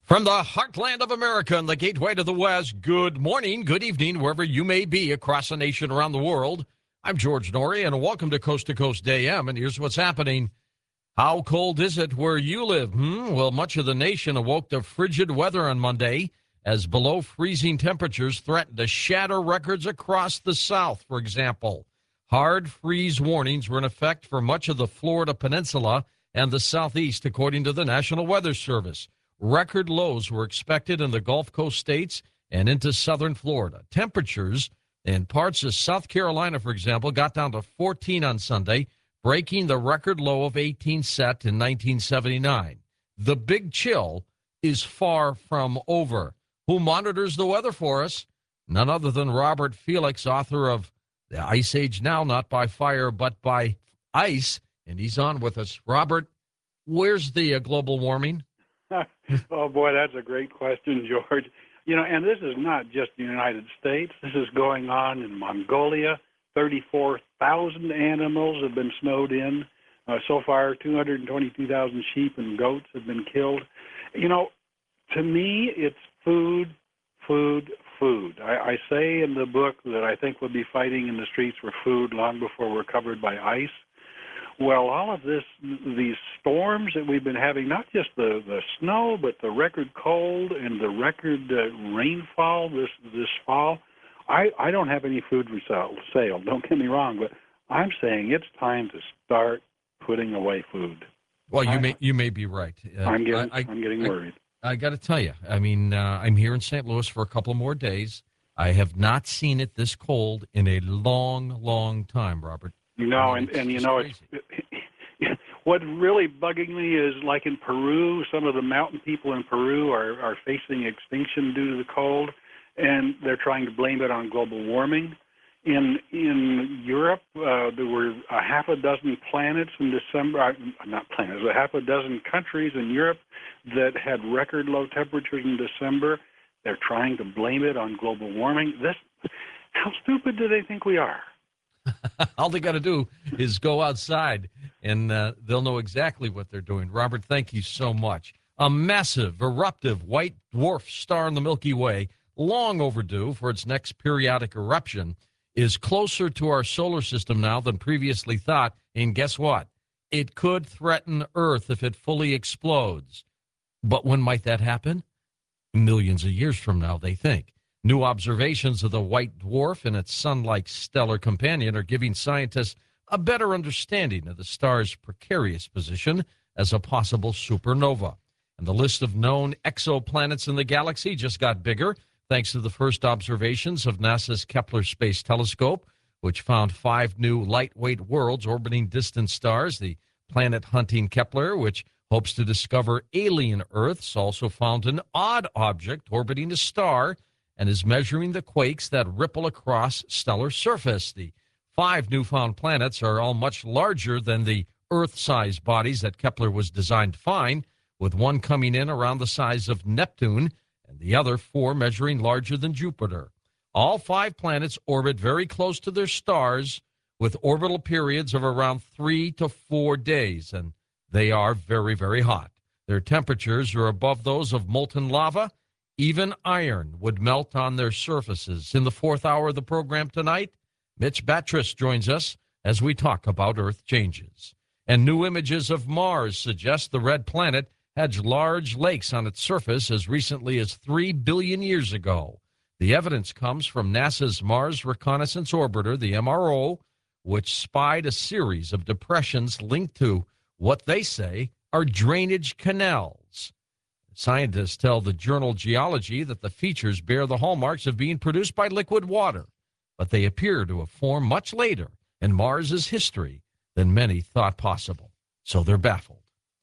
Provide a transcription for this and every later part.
From the heartland of America and the gateway to the West, good morning, good evening, wherever you may be across the nation, around the world. I'm George Norrie, and welcome to Coast AM. And here's what's happening. How cold is it where you live? Well, much of the nation awoke to frigid weather on Monday as below freezing temperatures threatened to shatter records across the South, for example. Hard freeze warnings were in effect for much of the Florida Peninsula and the Southeast, according to the National Weather Service. Record lows were expected in the Gulf Coast states and into southern Florida. Temperatures in parts of South Carolina, for example, got down to 14 on Sunday, breaking the record low of 18 set in 1979. The big chill is far from over. Who monitors the weather for us? None other than Robert Felix, author of The Ice Age Now, Not by Fire, but by Ice. And he's on with us. Robert, where's the global warming? Oh, boy, that's a great question, George. You know, and this is not just the United States. This is going on in Mongolia. 34,000 animals have been snowed in. So far, 222,000 sheep and goats have been killed. You know, to me, it's food, food, food. I say in the book that I think we'll be fighting in the streets for food long before we're covered by ice. Well, all of this, these storms that we've been having, not just the snow, but the record cold and the record rainfall this fall, I don't have any food for sale. Don't get me wrong, but I'm saying it's time to start putting away food. Well, you may be right. I'm getting worried. I got to tell you, I mean, I'm here in St. Louis for a couple more days. I have not seen it this cold in a long, long time, Robert. No, and you know, it's what's really bugging me is like in Peru, some of the mountain people in Peru are facing extinction due to the cold, and they're trying to blame it on global warming. In Europe, there were a half a dozen planets in December, not planets, a half a dozen countries in Europe that had record low temperatures in December. They're trying to blame it on global warming. How stupid do they think we are? All they got to do is go outside, and they'll know exactly what they're doing. Robert, thank you so much. A massive, eruptive white dwarf star in the Milky Way, long overdue for its next periodic eruption, is closer to our solar system now than previously thought. And guess what? It could threaten Earth if it fully explodes. But when might that happen? Millions of years from now, they think. New observations of the white dwarf and its sun-like stellar companion are giving scientists a better understanding of the star's precarious position as a possible supernova. And the list of known exoplanets in the galaxy just got bigger, thanks to the first observations of NASA's Kepler Space Telescope, which found 5 new lightweight worlds orbiting distant stars. The planet-hunting Kepler, which hopes to discover alien Earths, also found an odd object orbiting a star and is measuring the quakes that ripple across stellar surface. The 5 newfound planets are all much larger than the Earth-sized bodies that Kepler was designed to find, with one coming in around the size of Neptune and the other 4 measuring larger than Jupiter. All 5 planets orbit very close to their stars with orbital periods of around 3 to 4 days, and they are very, very hot. Their temperatures are above those of molten lava. Even iron would melt on their surfaces. In the 4th hour of the program tonight, Mitch Batrus joins us as we talk about Earth changes. And new images of Mars suggest the red planet had large lakes on its surface as recently as 3 billion years ago. The evidence comes from NASA's Mars Reconnaissance Orbiter, the MRO, which spied a series of depressions linked to what they say are drainage canals. Scientists tell the journal Geology that the features bear the hallmarks of being produced by liquid water, but they appear to have formed much later in Mars's history than many thought possible. So they're baffled.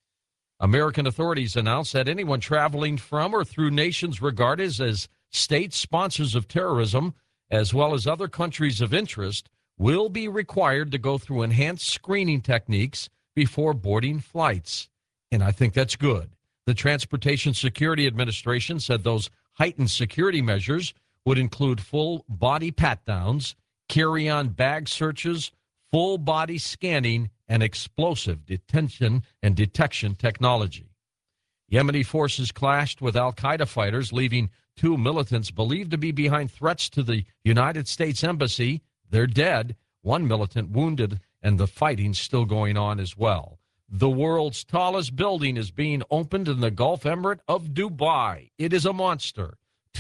American authorities announced that anyone traveling from or through nations regarded as state sponsors of terrorism, as well as other countries of interest, will be required to go through enhanced screening techniques before boarding flights. And I think that's good. The Transportation Security Administration said those heightened security measures would include full body pat-downs, carry-on bag searches, full body scanning, and explosive detention and detection technology. Yemeni forces clashed with al-Qaeda fighters, leaving 2 militants believed to be behind threats to the United States Embassy. They're dead. 1 militant wounded, and the fighting's still going on as well. The world's tallest building is being opened in the Gulf Emirate of Dubai. It is a monster,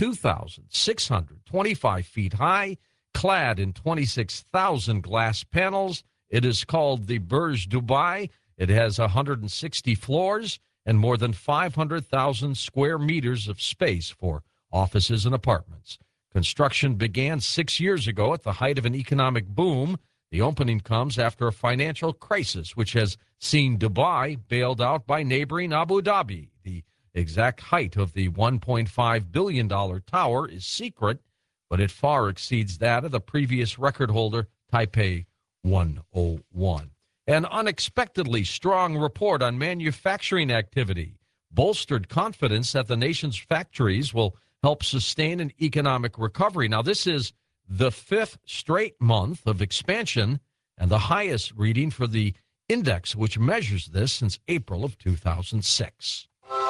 2,625 feet high, clad in 26,000 glass panels. It is called the Burj Dubai. It has 160 floors and more than 500,000 square meters of space for offices and apartments. Construction began 6 years ago at the height of an economic boom. The opening comes after a financial crisis, which has seen Dubai bailed out by neighboring Abu Dhabi. The exact height of the $1.5 billion tower is secret, but it far exceeds that of the previous record holder, Taipei 101. An unexpectedly strong report on manufacturing activity bolstered confidence that the nation's factories will help sustain an economic recovery. Now, this is the 5th straight month of expansion and the highest reading for the index, which measures this since April of 2006.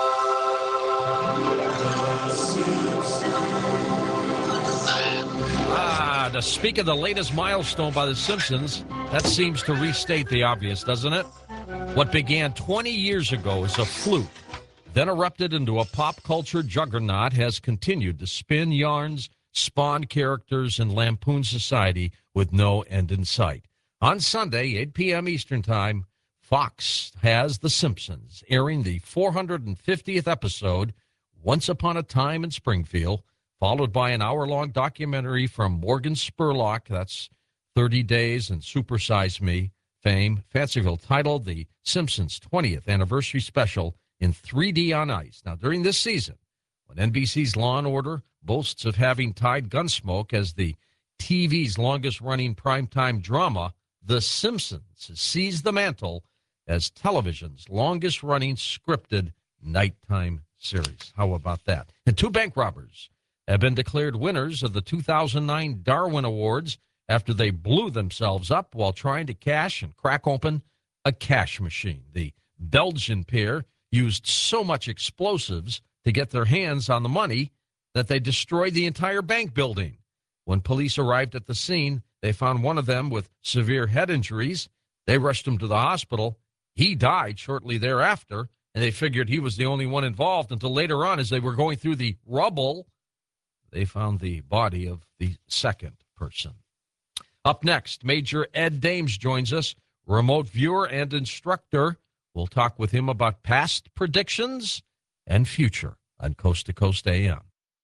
To speak of the latest milestone by The Simpsons, that seems to restate the obvious, doesn't it? What began 20 years ago as a fluke, then erupted into a pop culture juggernaut, has continued to spin yarns, spawn characters, and lampoon society with no end in sight. On Sunday, 8 p.m. Eastern Time, Fox has The Simpsons, airing the 450th episode, Once Upon a Time in Springfield, followed by an hour-long documentary from Morgan Spurlock, that's 30 Days and Super Size Me fame, Fanciful, titled The Simpsons 20th Anniversary Special in 3D on Ice. Now, during this season, when NBC's Law & Order boasts of having tied Gunsmoke as the TV's longest-running primetime drama, The Simpsons has seized the mantle as television's longest-running scripted nighttime series. How about that? And 2 bank robbers have been declared winners of the 2009 Darwin Awards after they blew themselves up while trying to cash and crack open a cash machine. The Belgian pair used so much explosives to get their hands on the money that they destroyed the entire bank building. When police arrived at the scene, they found one of them with severe head injuries. They rushed him to the hospital. He died shortly thereafter, and they figured he was the only one involved until later on, as they were going through the rubble, they found the body of the second person. Up next, Major Ed Dames joins us, remote viewer and instructor. We'll talk with him about past predictions and future on Coast to Coast AM.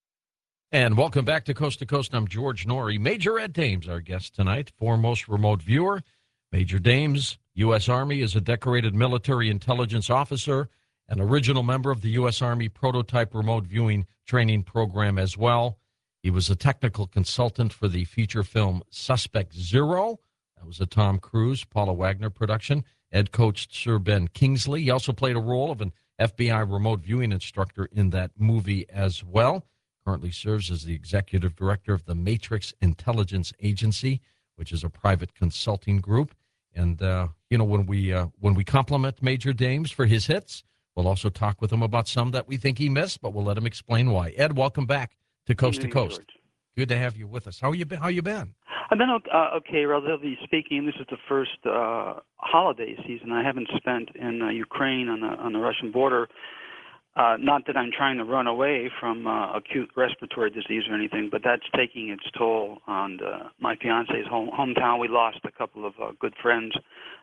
And welcome back to Coast. I'm George Noory. Major Ed Dames, our guest tonight, foremost remote viewer. Major Dames, U.S. Army, is a decorated military intelligence officer, an original member of the U.S. Army prototype remote viewing training program as well. He was a technical consultant for the feature film Suspect Zero. That was a Tom Cruise, Paula Wagner production. Ed coached Sir Ben Kingsley. He also played a role of an FBI remote viewing instructor in that movie as well. Currently serves as the executive director of the Matrix Intelligence Agency, which is a private consulting group. And, when we compliment Major Dames for his hits, we'll also talk with him about some that we think he missed, but we'll let him explain why. Ed, welcome back to Coast to Coast. George. Good to have you with us. How you been? How you been? I've been okay, relatively speaking. This is the first holiday season I haven't spent in Ukraine on the Russian border. Not that I'm trying to run away from acute respiratory disease or anything, but that's taking its toll on my fiance's hometown. We lost a couple of good friends.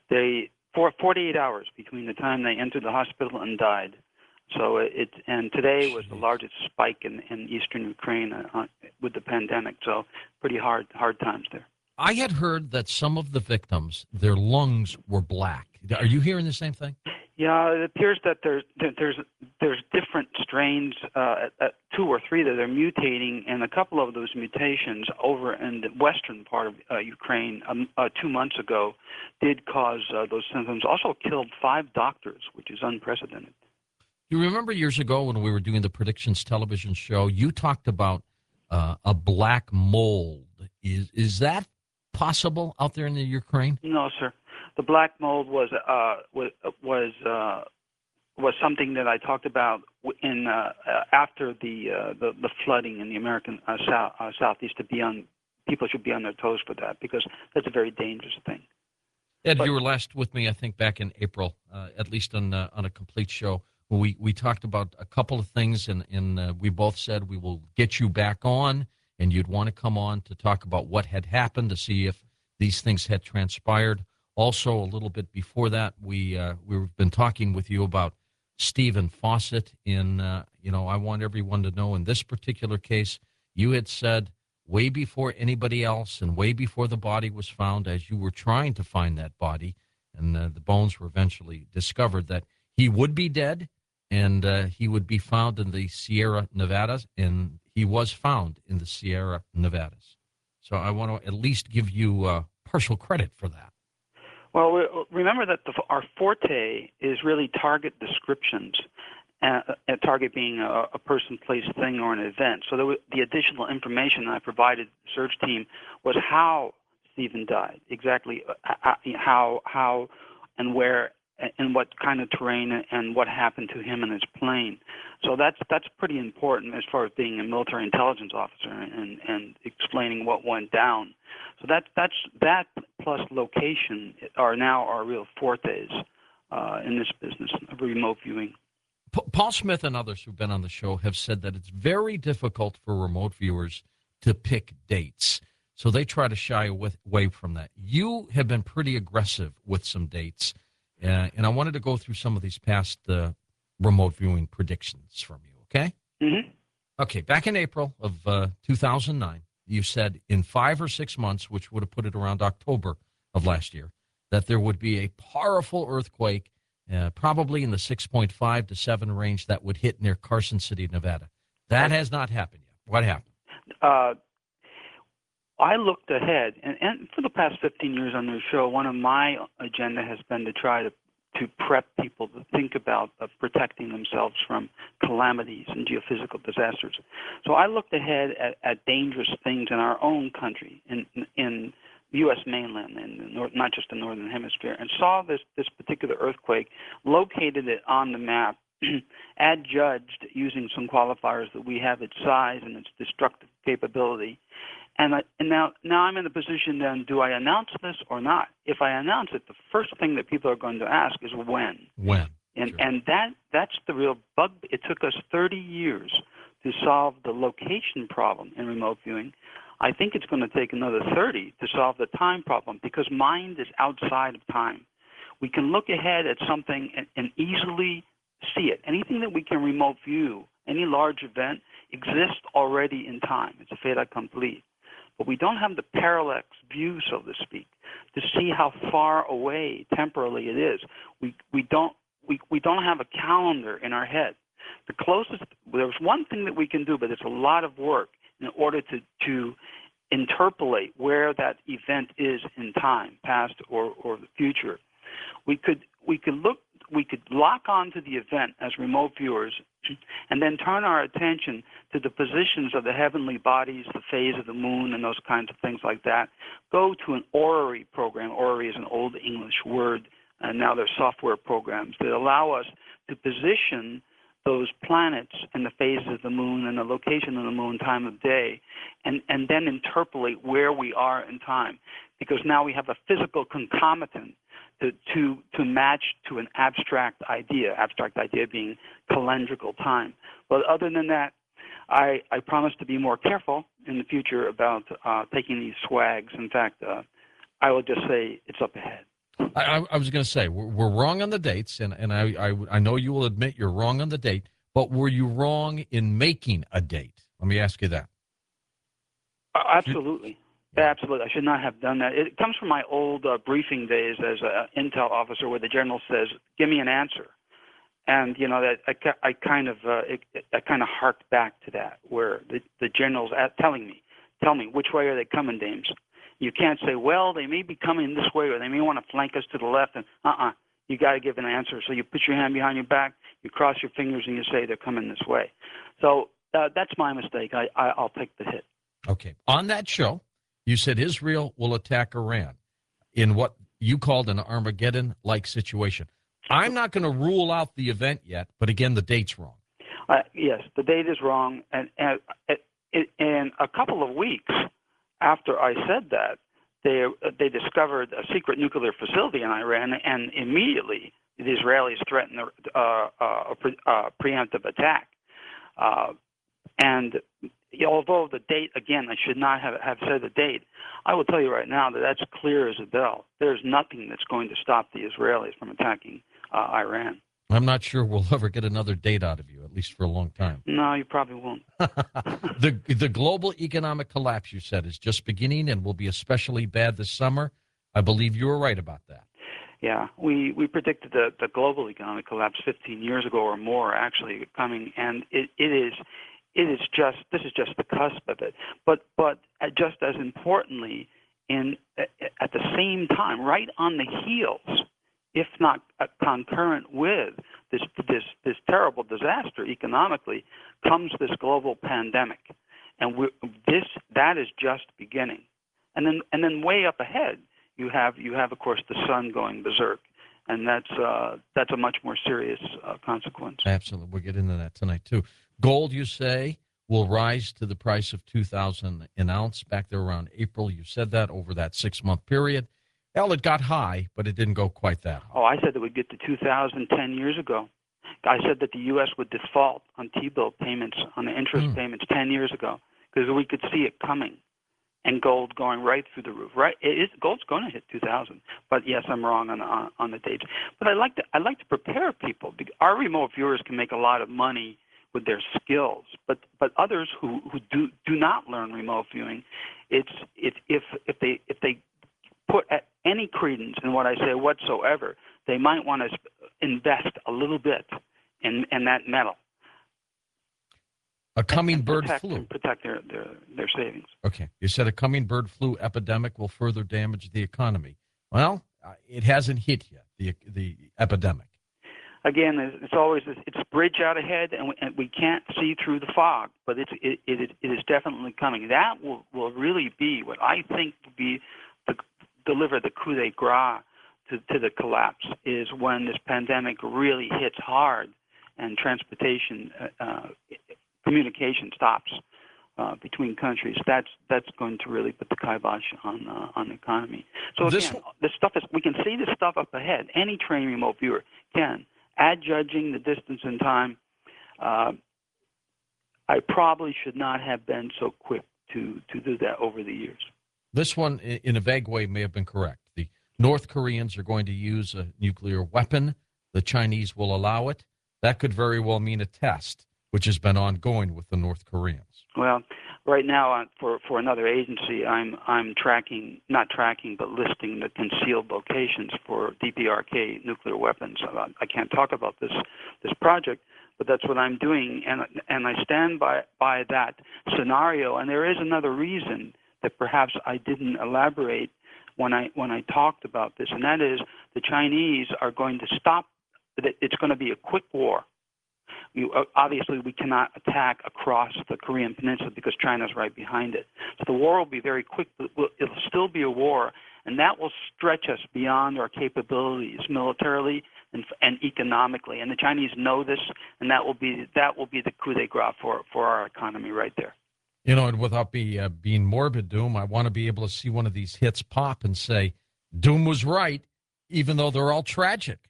48 hours between the time they entered the hospital and died. So and today was the largest spike in eastern Ukraine with the pandemic. So pretty hard times there. I had heard that some of the victims, their lungs were black. Are you hearing the same thing? Yeah, it appears that there's different strains, 2 or 3 that are mutating, and a couple of those mutations over in the western part of Ukraine 2 months ago did cause those symptoms. Also killed 5 doctors, which is unprecedented. You remember years ago when we were doing the Predictions television show, you talked about a black mold. Is that possible out there in the Ukraine? No, sir. The black mold was was something that I talked about in after the flooding in the American southeast. People should be on their toes for that, because that's a very dangerous thing. Ed, you were last with me, I think, back in April, at least on a complete show. We talked about a couple of things, and we both said we will get you back on, and you'd want to come on to talk about what had happened, to see if these things had transpired. Also, a little bit before that, we've been talking with you about Stephen Fawcett. I want everyone to know, in this particular case, you had said way before anybody else and way before the body was found, as you were trying to find that body, and the bones were eventually discovered, that he would be dead, and he would be found in the Sierra Nevadas, and he was found in the Sierra Nevadas. So I want to at least give you partial credit for that. Well, remember that our forte is really target descriptions, a target being a person, place, thing, or an event. So the additional information that I provided the search team was how Stephen died, exactly how and where and what kind of terrain and what happened to him and his plane. So that's pretty important as far as being a military intelligence officer and explaining what went down. So that plus location are now our real fortes in this business of remote viewing. Paul Smith and others who've been on the show have said that it's very difficult for remote viewers to pick dates. So they try to shy away from that. You have been pretty aggressive with some dates. And I wanted to go through some of these past remote viewing predictions from you, okay? Mm-hmm. Okay, back in April of 2009, you said in 5 or 6 months, which would have put it around October of last year, that there would be a powerful earthquake, probably in the 6.5 to 7 range, that would hit near Carson City, Nevada. That has not happened yet. What happened? I looked ahead, and for the past 15 years on this show, one of my agenda has been to try to prep people to think about protecting themselves from calamities and geophysical disasters. So I looked ahead at dangerous things in our own country, in the U.S. mainland, and not just the Northern Hemisphere, and saw this particular earthquake, located it on the map, adjudged using some qualifiers that we have its size and its destructive capability. And now I'm in the position then, do I announce this or not? If I announce it, the first thing that people are going to ask is when. When. And Sure. and that's the real bug. It took us 30 years to solve the location problem in remote viewing. I think it's going to take another 30 to solve the time problem, because mind is outside of time. We can look ahead at something and easily see it. Anything that we can remote view, any large event, exists already in time. It's a fait accompli. But we don't have the parallax view, so to speak, to see how far away temporally it is. We don't have a calendar in our head. The closest, there's one thing that we can do, but it's a lot of work in order to interpolate where that event is in time, past or the future. We could lock onto the event as remote viewers, and then turn our attention to the positions of the heavenly bodies, the phase of the moon, and those kinds of things like that. Go to an orrery program. Orrery is an old English word, and now there's software programs that allow us to position those planets and the phases of the moon and the location of the moon, time of day, and then interpolate where we are in time, because now we have a physical concomitant to match to an abstract idea being calendrical time. But other than that, I promise to be more careful in the future about taking these swags. In fact, I will just say it's up ahead. I was going to say, we're wrong on the dates, and I know you will admit you're wrong on the date, but were you wrong in making a date? Let me ask you that. Absolutely. Absolutely. I should not have done that. It comes from my old briefing days as an intel officer, where the general says, give me an answer. And, that I kind of harked back to that, where the general's tell me, which way are they coming, dames? You can't say, well, they may be coming this way, or they may want to flank us to the left. And you got to give an answer. So you put your hand behind your back, you cross your fingers, and you say they're coming this way. So that's my mistake. I'll take the hit. Okay. On that show, you said Israel will attack Iran in what you called an Armageddon-like situation. I'm not going to rule out the event yet, but again, the date's wrong. Yes, the date is wrong, and in a couple of weeks after I said that, they discovered a secret nuclear facility in Iran, and immediately the Israelis threatened a preemptive attack. And although the date, again, I should not have said the date, I will tell you right now that that's clear as a bell. There's nothing that's going to stop the Israelis from attacking Iran. I'm not sure we'll ever get another date out of you, at least for a long time. No, you probably won't. The global economic collapse, you said, is just beginning and will be especially bad this summer. I believe you were right about that. Yeah, we predicted the global economic collapse 15 years ago or more, actually coming, and this is just the cusp of it. But just as importantly, at the same time, right on the heels, if not concurrent with this terrible disaster economically, comes this global pandemic, and that is just beginning. And then way up ahead, you have of course the sun going berserk, and that's a much more serious consequence. Absolutely, we'll get into that tonight too. Gold, you say, will rise to the price of $2,000 an ounce back there around April. You said that over that 6-month period. Well, it got high, but it didn't go quite that high. Oh, I said that we'd get to 2,000 10 years ago. I said that the U.S. would default on T-bill payments, on the interest payments 10 years ago, because we could see it coming, and gold going right through the roof. Right, gold's going to hit 2,000. But yes, I'm wrong on the dates. But I like to prepare people. Our remote viewers can make a lot of money with their skills, but others who do not learn remote viewing, if they put any credence in what I say whatsoever, they might want to invest a little bit in that metal. A coming bird flu. And protect their savings. Okay. You said a coming bird flu epidemic will further damage the economy. Well, it hasn't hit yet, the epidemic. Again, it's always it's bridge out ahead, and we can't see through the fog, but it is definitely coming. That will really be what I think will be deliver the coup de grace to the collapse, is when this pandemic really hits hard and transportation, communication stops between countries. That's going to really put the kibosh on the economy. So again, this stuff we can see this stuff up ahead. Any trained remote viewer can. Add judging the distance and time. I probably should not have been so quick to do that over the years. This one, in a vague way, may have been correct. The North Koreans are going to use a nuclear weapon. The Chinese will allow it. That could very well mean a test, which has been ongoing with the North Koreans. Well, right now, for another agency, I'm not tracking, but listing the concealed locations for DPRK nuclear weapons. I can't talk about this project, but that's what I'm doing, and I stand by that scenario. And there is another reason that perhaps I didn't elaborate when I talked about this, and that is the Chinese are going to stop. It's going to be a quick war. Obviously, we cannot attack across the Korean Peninsula because China's right behind it. So the war will be very quick, but it'll still be a war, and that will stretch us beyond our capabilities militarily and economically. And the Chinese know this, and that will be the coup de grace for our economy right there. You know, and without being morbid, Doom, I want to be able to see one of these hits pop and say, Doom was right, even though they're all tragic.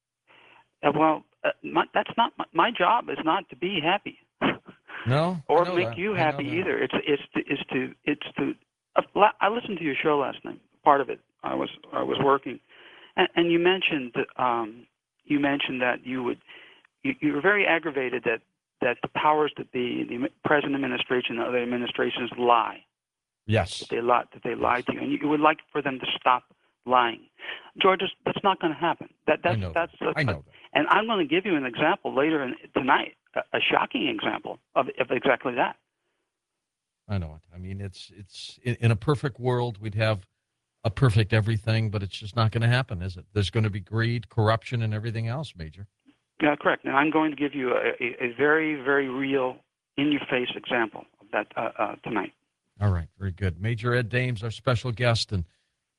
That's not my job. Is not to be happy. No, or make you happy either. It's to. I listened to your show last night. Part of it, I was working, and you mentioned that you were very aggravated that the powers that be, the present administration and other administrations lie. Yes. That they lie to you, and you would like for them to stop lying. George, that's not going to happen. I know that. And I'm going to give you an example later tonight, a shocking example of exactly that. I know it. I mean, it's in a perfect world, we'd have a perfect everything, but it's just not going to happen, is it? There's going to be greed, corruption, and everything else, Major. Yeah, correct. And I'm going to give you a very, very real, in-your-face example of that tonight. All right, very good. Major Ed Dames, our special guest, and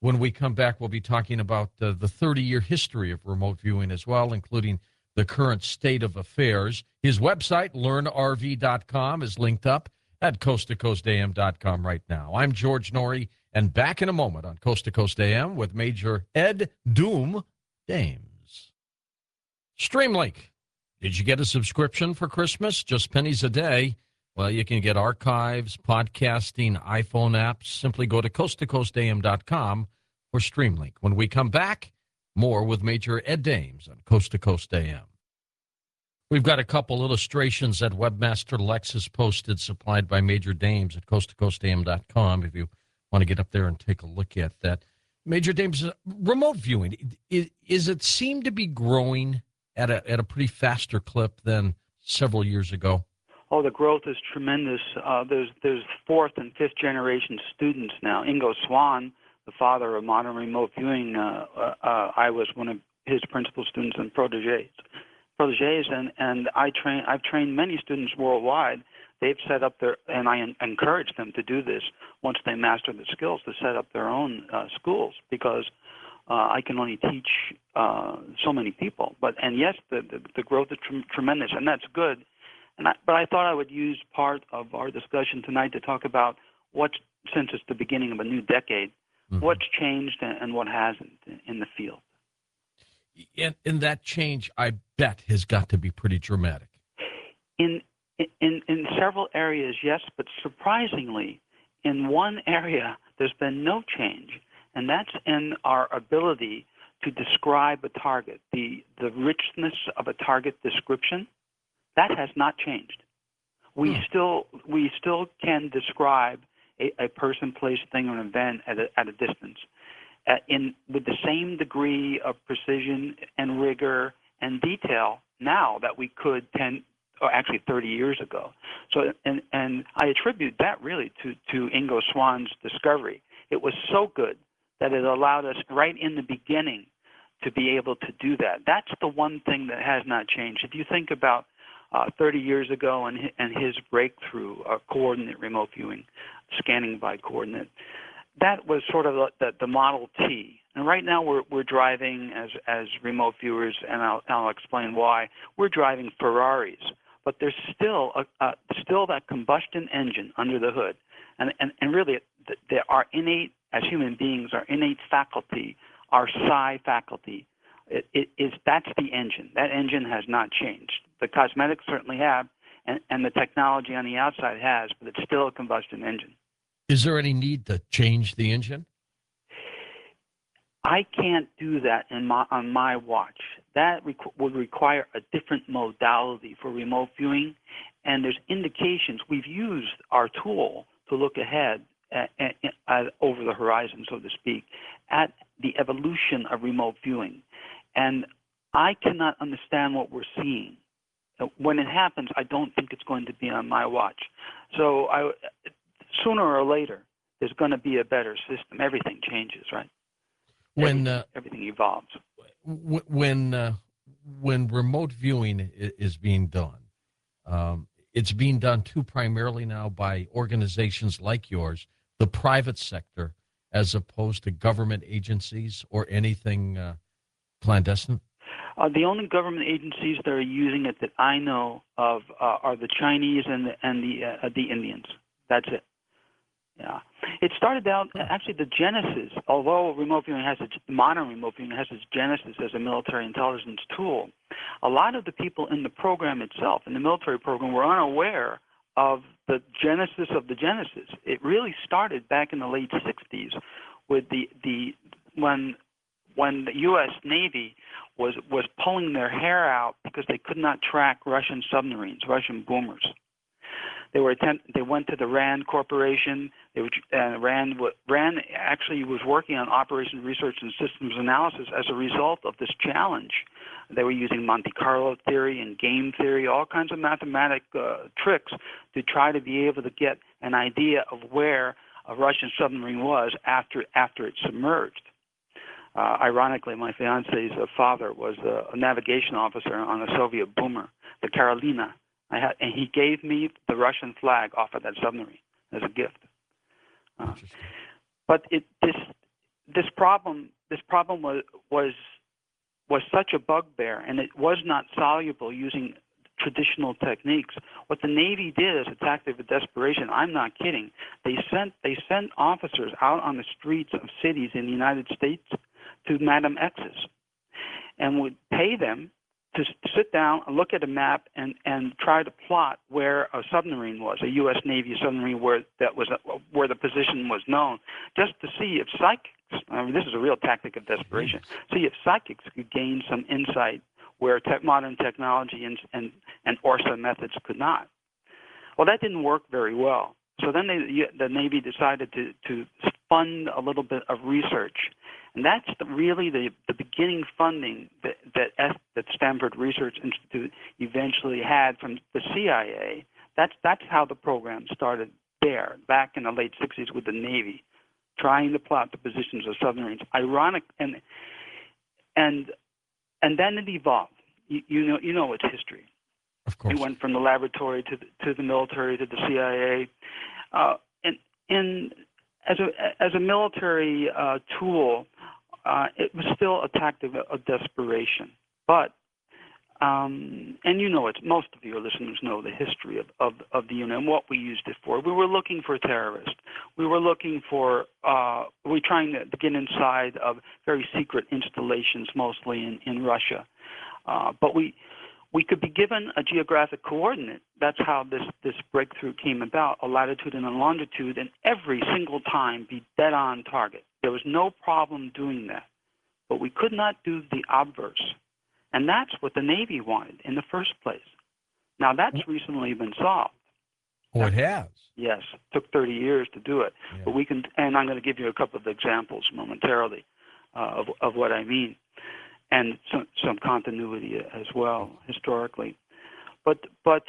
When we come back, we'll be talking about the 30-year history of remote viewing as well, including the current state of affairs. His website, learnrv.com, is linked up at coasttocoastam.com right now. I'm George Noory, and back in a moment on Coast to Coast AM with Major Ed Doom Dames. Streamlink. Did you get a subscription for Christmas? Just pennies a day. Well, you can get archives, podcasting, iPhone apps. Simply go to coasttocoastam.com for Streamlink. When we come back, more with Major Ed Dames on Coast to Coast AM. We've got a couple illustrations that Webmaster Lex has posted, supplied by Major Dames at coasttocoastam.com, if you want to get up there and take a look at that. Major Dames, remote viewing, is it seem to be growing at a pretty faster clip than several years ago? Oh, the growth is tremendous. There's fourth and fifth generation students now. Ingo Swann, the father of modern remote viewing, I was one of his principal students and proteges, and I've trained many students worldwide. They've set up and I encourage them to do this once they master the skills, to set up their own schools, because I can only teach so many people. And yes, the growth is tremendous, and that's good. But I thought I would use part of our discussion tonight to talk about since it's the beginning of a new decade, what's changed and what hasn't in the field. And that change, I bet, has got to be pretty dramatic. In several areas, yes, but surprisingly, in one area, there's been no change, and that's in our ability to describe a target, the richness of a target description. That has not changed. We still can describe a person, place, thing, or event at a distance with the same degree of precision and rigor and detail now that we could 30 years ago. So and I attribute that really to Ingo Swann's discovery. It was so good that it allowed us right in the beginning to be able to do that. That's the one thing that has not changed. If you think about 30 years ago and his breakthrough, coordinate remote viewing, scanning by coordinate, that was sort of the Model T. And right now we're driving as remote viewers, and I'll explain why. We're driving Ferraris, but there's still still that combustion engine under the hood, and really there are innate, as human beings, our innate faculty, our psi faculty. That's the engine. That engine has not changed. The cosmetics certainly have, and the technology on the outside has, but it's still a combustion engine. Is there any need to change the engine? I can't do that on my watch. That would require a different modality for remote viewing, and there's indications. We've used our tool to look ahead over the horizon, so to speak, at the evolution of remote viewing. And I cannot understand what we're seeing. When it happens, I don't think it's going to be on my watch. So sooner or later, there's going to be a better system. Everything changes, right? Everything evolves. When remote viewing is being done, it's being done too primarily now by organizations like yours, the private sector, as opposed to government agencies or anything clandestine? The only government agencies that are using it that I know of are the Chinese and the Indians. That's it. Yeah, it started out actually the genesis. Although remote viewing modern remote viewing has its genesis as a military intelligence tool, a lot of the people in the program itself, in the military program, were unaware of the genesis of the genesis. It really started back in the late '60s with when the U.S. Navy was pulling their hair out because they could not track Russian submarines, Russian boomers. They went to the RAND Corporation. RAND actually was working on operations research and systems analysis as a result of this challenge. They were using Monte Carlo theory and game theory, all kinds of mathematic tricks to try to be able to get an idea of where a Russian submarine was after it submerged. Ironically, my fiance's father was a navigation officer on a Soviet boomer, the Karolina. And he gave me the Russian flag off of that submarine as a gift. But this problem was such a bugbear, and it was not soluble using traditional techniques. What the Navy did as a tactic of desperation, I'm not kidding, they sent officers out on the streets of cities in the United States to Madam X's and would pay them to sit down and look at a map and try to plot where a submarine was, a U.S. Navy submarine where the position was known, just to see if psychics, I mean, this is a real tactic of desperation, see if psychics could gain some insight where modern technology and ORSA methods could not. Well, that didn't work very well. So then the Navy decided to fund a little bit of research. And that's really the beginning funding that Stanford Research Institute eventually had from the CIA. That's how the program started there, back in the late 60s with the Navy, trying to plot the positions of submarines. Ironic, and then it evolved. You know its history. Of course. It went from the laboratory to the military to the CIA, and as a military tool, it was still a tactic of desperation. But and most of your listeners know the history of the unit and what we used it for. We were looking for terrorists. We were looking for we were trying to get inside of very secret installations, mostly in Russia. But we could be given a geographic coordinate. That's how this breakthrough came about, a latitude and a longitude, and every single time be dead on target. There was no problem doing that. But we could not do the obverse. And that's what the Navy wanted in the first place. Now, that's recently been solved. Oh, it has? Yes. It took 30 years to do it. Yeah. But we can, and I'm going to give you a couple of examples momentarily of what I mean, and some continuity as well historically. But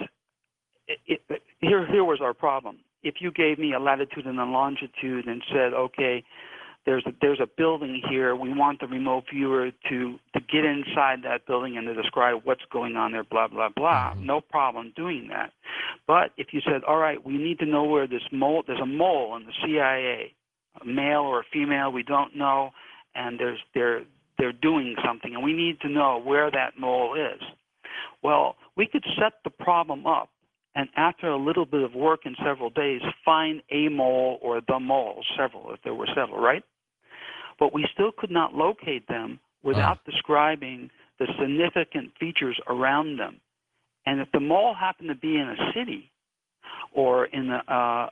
here was our problem. If you gave me a latitude and a longitude and said, okay, there's a building here, we want the remote viewer to get inside that building and to describe what's going on there, blah, blah, blah, no problem doing that. But if you said, all right, we need to know where there's a mole in the CIA, a male or a female, we don't know, and they're doing something, and we need to know where that mole is. Well, we could set the problem up, and after a little bit of work in several days, find a mole or the mole, several, if there were several, right? But we still could not locate them without describing the significant features around them. And if the mole happened to be in a city or in a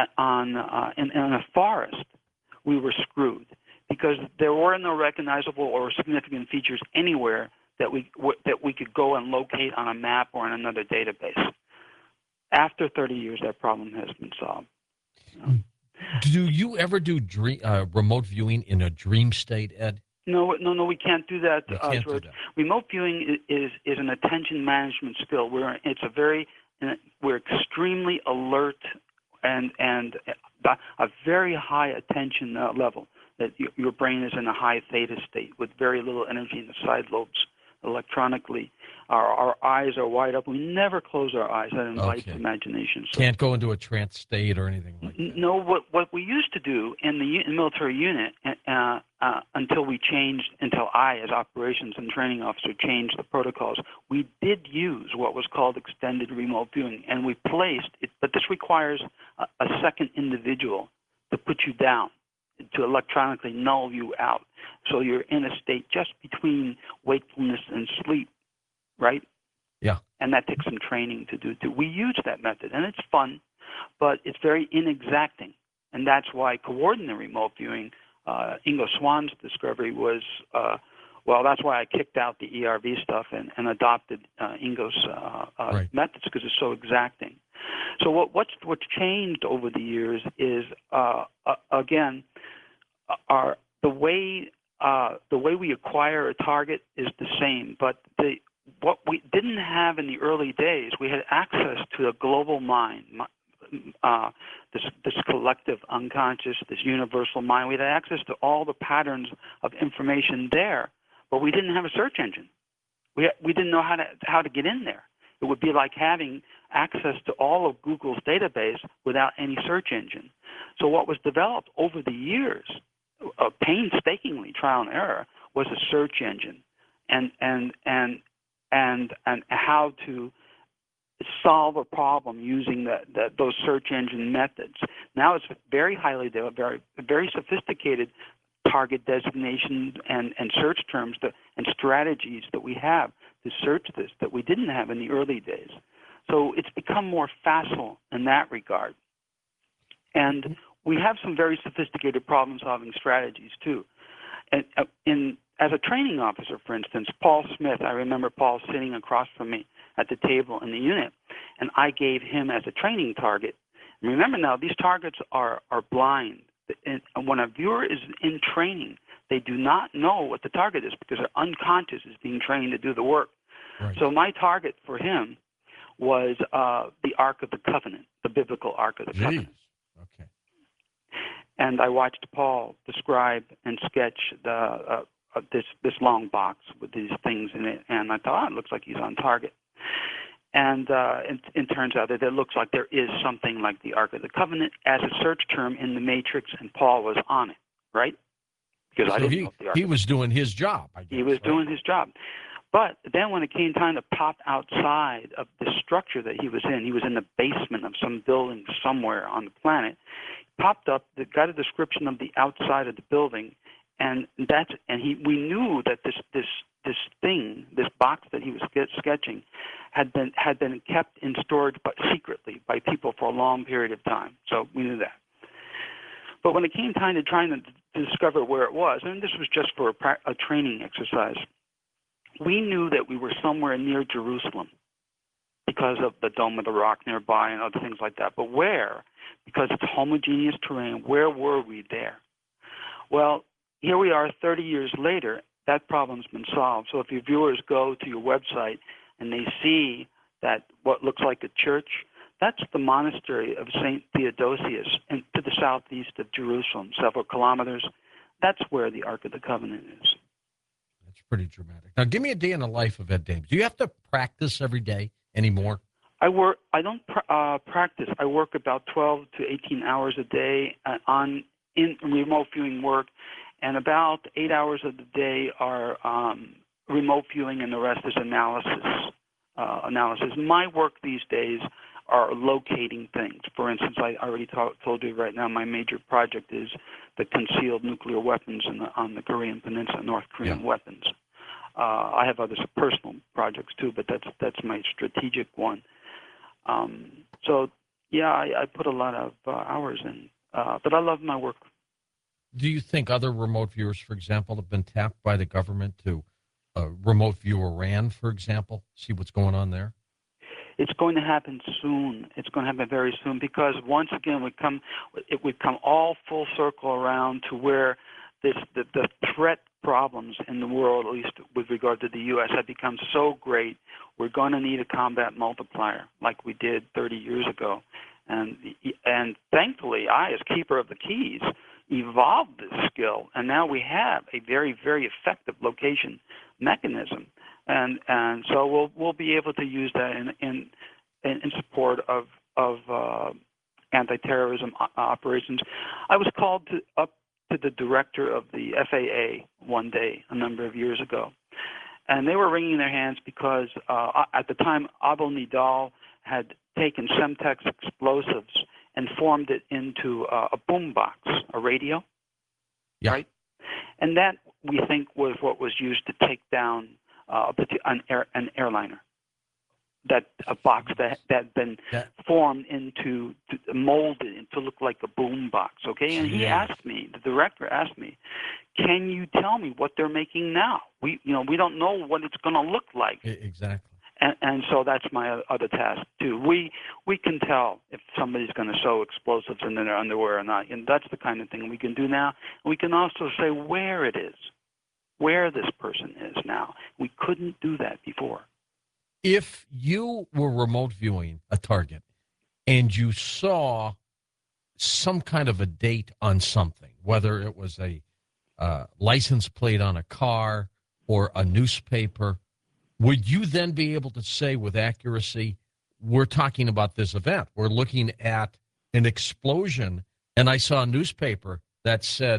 forest, we were screwed, because there were no recognizable or significant features anywhere that we could go and locate on a map or in another database. After 30 years, that problem has been solved. Do you ever do remote viewing in a dream state, Ed? No, we can't do that, George. Do that. Remote viewing is an attention management skill. We're extremely alert and a very high attention level. That your brain is in a high theta state with very little energy in the side lobes electronically. Our eyes are wide open. We never close our eyes. That invites imagination. So can't go into a trance state or anything like that. No, what we used to do in the military unit until I, as operations and training officer, changed the protocols, we did use what was called extended remote viewing, and we placed it, but this requires a second individual to put you down, to electronically null you out. So you're in a state just between wakefulness and sleep, right? Yeah. And that takes some training to do too. We use that method, and it's fun, but it's very inexacting. And that's why coordinate remote viewing, Ingo Swann's discovery was, that's why I kicked out the ERV stuff and adopted Ingo's methods, because it's so exacting. So what's changed over the years is, again, the way we acquire a target is the same, but what we didn't have in the early days, we had access to a global mind, this collective unconscious, this universal mind. We had access to all the patterns of information there, but we didn't have a search engine. We didn't know how to get in there. It would be like having access to all of Google's database without any search engine. So what was developed over the years painstakingly trial and error was a search engine, and how to solve a problem using those search engine methods. Now it's very highly developed, very sophisticated target designation and search terms and strategies that we have to search this that we didn't have in the early days. So it's become more facile in that regard. And we have some very sophisticated problem-solving strategies, too. And as a training officer, for instance, Paul Smith, I remember Paul sitting across from me at the table in the unit, and I gave him as a training target. And remember now, these targets are blind. And when a viewer is in training, they do not know what the target is because their unconscious is being trained to do the work. Right. So my target for him was the Ark of the Covenant, the biblical Ark of the Covenant. Okay. And I watched Paul describe and sketch this long box with these things in it, and I thought, it looks like he's on target. And it turns out that it looks like there is something like the Ark of the Covenant as a search term in the Matrix, and Paul was on it, right? Because I didn't know the Ark. He was doing his job, I guess. He was doing his job. But then when it came time to pop outside of the structure that he was in the basement of some building somewhere on the planet, popped up, got a description of the outside of the building, we knew that this thing, this box that he was sketching, had been kept in storage but secretly by people for a long period of time. So we knew that. But when it came time to trying to discover where it was, and this was just for a training exercise, we knew that we were somewhere near Jerusalem because of the Dome of the Rock nearby and other things like that. But where? Because it's homogeneous terrain. Where were we there? Well, here we are 30 years later. That problem's been solved. So if your viewers go to your website and they see that what looks like a church, that's the monastery of St. Theodosius and to the southeast of Jerusalem, several kilometers. That's where the Ark of the Covenant is. That's pretty dramatic. Now, give me a day in the life of Ed Dames. Do you have to practice every day anymore? I don't practice. I work about 12 to 18 hours a day in remote viewing work, and about 8 hours of the day are remote viewing, and the rest is analysis. My work these days are locating things. For instance, I already told you right now my major project is the concealed nuclear weapons on the Korean Peninsula, North Korean weapons. I have other personal projects too, but that's my strategic one. I put a lot of hours in, but I love my work. Do you think other remote viewers, for example, have been tapped by the government to remote view Iran, for example, see what's going on there? It's going to happen soon. It's going to happen very soon because once again we've come all full circle around to where the threat problems in the world, at least with regard to the U.S., have become so great. We're going to need a combat multiplier like we did 30 years ago, and thankfully I, as keeper of the keys, evolved this skill, and now we have a very, very effective location mechanism. And so we'll be able to use that in support of anti-terrorism operations. I was called up to the director of the FAA one day a number of years ago, and they were wringing their hands because at the time Abu Nidal had taken Semtex explosives and formed it into a boombox, a radio, right? And that we think was what was used to take down an airliner, that a box that had been formed molded to look like a boom box, okay? And he asked me, the director asked me, can you tell me what they're making now? We don't know what it's going to look like. Exactly. And so that's my other task too. We can tell if somebody's going to sew explosives in their underwear or not, and that's the kind of thing we can do now. We can also say where it is, where this person is now. We couldn't do that before. If you were remote viewing a target and you saw some kind of a date on something, whether it was a license plate on a car or a newspaper, would you then be able to say with accuracy, we're talking about this event, we're looking at an explosion, and I saw a newspaper that said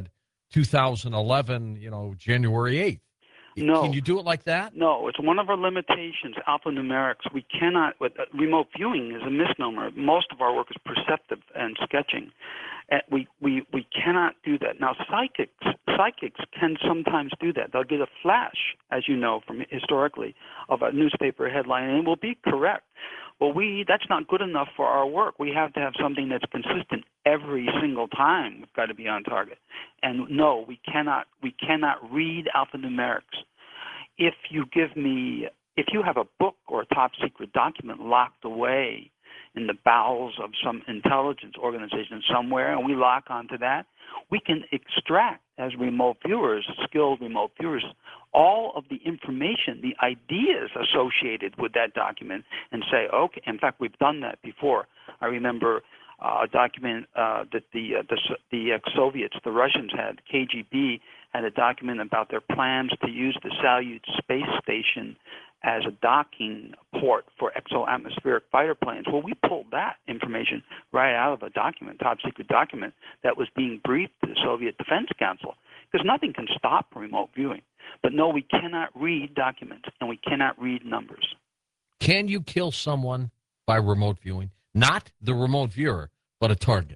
2011, January 8th. No. Can you do it like that? No, it's one of our limitations, alphanumerics. We cannot, remote viewing is a misnomer. Most of our work is perceptive and sketching. We cannot do that. Now, psychics can sometimes do that. They'll get a flash, as you know from historically, of a newspaper headline, and it will be correct. Well, that's not good enough for our work. We have to have something that's consistent every single time. We've got to be on target. And no, we cannot read alphanumerics. If you have a book or a top secret document locked away in the bowels of some intelligence organization somewhere, and we lock onto that, we can extract, as remote viewers, skilled remote viewers, all of the information, the ideas associated with that document, and say, okay. In fact, we've done that before. I remember a document that the ex-Soviets, the Russians had, KGB, had a document about their plans to use the Salyut space station as a docking port for exo-atmospheric fighter planes. Well, we pulled that information right out of a document, top secret document, that was being briefed to the Soviet Defense Council, because nothing can stop remote viewing. But no, we cannot read documents, and we cannot read numbers. Can you kill someone by remote viewing? Not the remote viewer, but a target.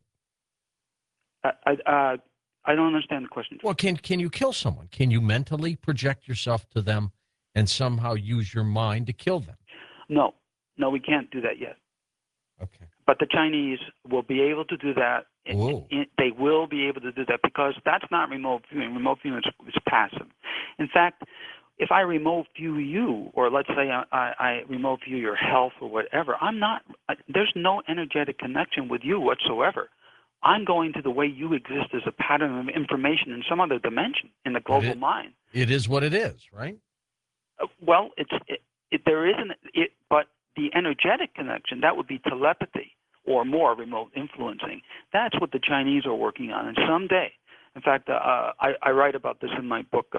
I don't understand the question. Well, can you kill someone? Can you mentally project yourself to them and somehow use your mind to kill them? No, we can't do that yet. Okay. But the Chinese will be able to do that. They will be able to do that because that's not remote viewing. Remote viewing is passive. In fact, if I remote view you, or let's say I remote view your health or whatever, there's no energetic connection with you whatsoever. I'm going to the way you exist as a pattern of information in some other dimension in the global mind. It is what it is, right? Well, there isn't it, but the energetic connection, that would be telepathy or more remote influencing. That's what the Chinese are working on, and someday, in fact, I write about this in my book.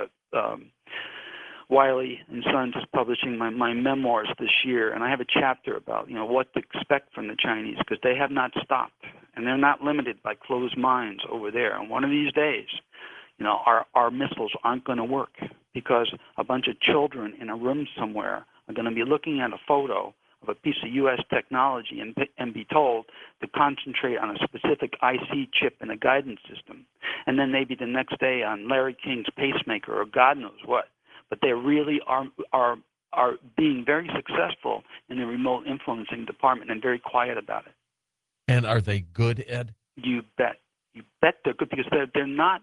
Wiley and Sons is publishing my memoirs this year, and I have a chapter about what to expect from the Chinese, because they have not stopped, and they're not limited by closed minds over there. And one of these days, our missiles aren't going to work because a bunch of children in a room somewhere are going to be looking at a photo of a piece of U.S. technology and be told to concentrate on a specific IC chip in a guidance system, and then maybe the next day on Larry King's pacemaker or God knows what. But they really are being very successful in the remote influencing department and very quiet about it. And are they good, Ed? You bet they're good, because they're not.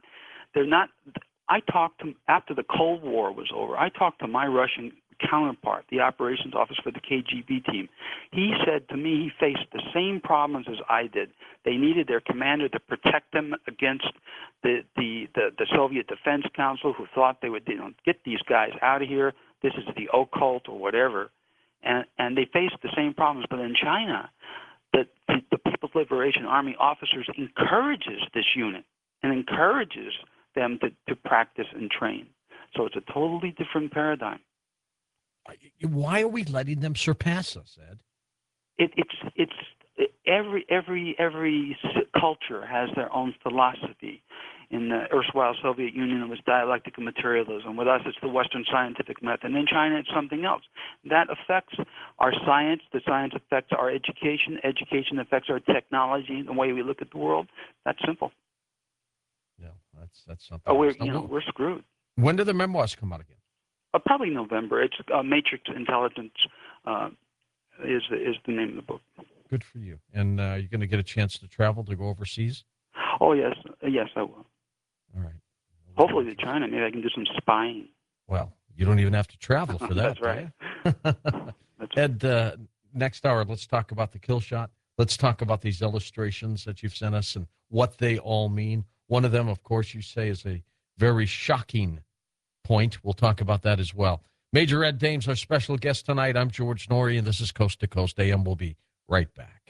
I talked to, after the Cold War was over, I talked to my Russian counterpart, the operations officer for the KGB team. He said to me he faced the same problems as I did. They needed their commander to protect them against the Soviet Defense Council, who thought they would get these guys out of here. This is the occult or whatever. And they faced the same problems. But in China, the People's Liberation Army officers encourages this unit and encourages them to practice and train. So it's a totally different paradigm. Why are we letting them surpass us, Ed? It's every culture has their own philosophy. In the erstwhile Soviet Union, it was dialectic of materialism. With us, it's the Western scientific method. In China, it's something else. That affects our science. The science affects our education. Education affects our technology, the way we look at the world. That's simple. No, that's something. Oh, we're screwed. When do the memoirs come out again? Probably November. It's Matrix Intelligence is the name of the book. Good for you. And you're going to get a chance to travel, to go overseas? Oh, yes, I will. All right. Hopefully to China. Maybe I can do some spying. Well, you don't even have to travel for that. That's right. That's Ed, next hour, let's talk about the kill shot. Let's talk about these illustrations that you've sent us and what they all mean. One of them, of course, you say is a very shocking point. We'll talk about that as well. Major Ed Dames, our special guest tonight. I'm George Noory, and this is Coast to Coast AM. We'll be right back.